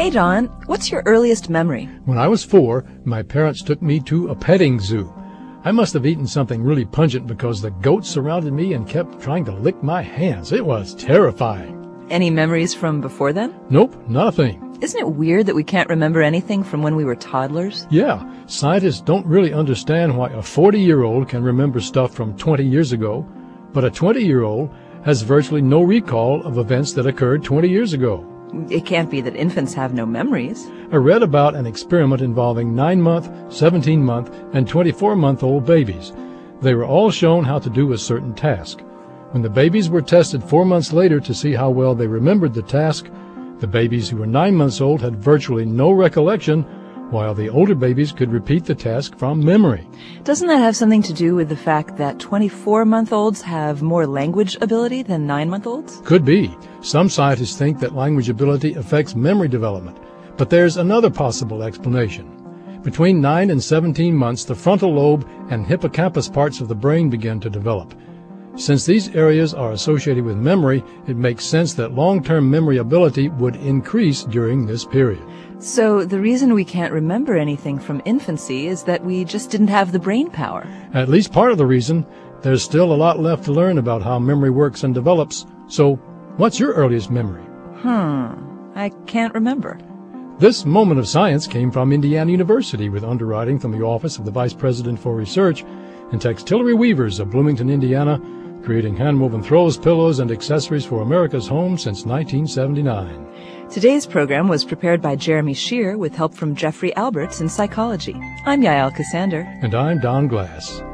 Hey, Don, what's your earliest memory? When I was 4, my parents took me to a petting zoo. I must have eaten something really pungent because the goats surrounded me and kept trying to lick my hands. It was terrifying. Any memories from before then? Nope, not a thing. Isn't it weird that we can't remember anything from when we were toddlers? Yeah, scientists don't really understand why a 40-year-old can remember stuff from 20 years ago, but a 20-year-old has virtually no recall of events that occurred 20 years ago. It can't be that infants have no memories. I read about an experiment involving 9-month, 17-month, and 24-month-old babies. They were all shown how to do a certain task. When the babies were tested 4 months later to see how well they remembered the task, the babies who were 9 months old had virtually no recollection, while the older babies could repeat the task from memory. Doesn't that have something to do with the fact that 24-month-olds have more language ability than 9-month-olds? Could be. Some scientists think that language ability affects memory development. But there's another possible explanation. Between 9 and 17 months, the frontal lobe and hippocampus parts of the brain begin to develop. Since these areas are associated with memory, it makes sense that long-term memory ability would increase during this period. So the reason we can't remember anything from infancy is that we just didn't have the brain power. At least part of the reason. There's still a lot left to learn about how memory works and develops. So, what's your earliest memory? I can't remember. This moment of science came from Indiana University with underwriting from the Office of the Vice President for Research and Textillery Weavers of Bloomington, Indiana, creating hand-woven throws, pillows, and accessories for America's home since 1979. Today's program was prepared by Jeremy Shear with help from Jeffrey Alberts in psychology. I'm Yael Cassander. And I'm Don Glass.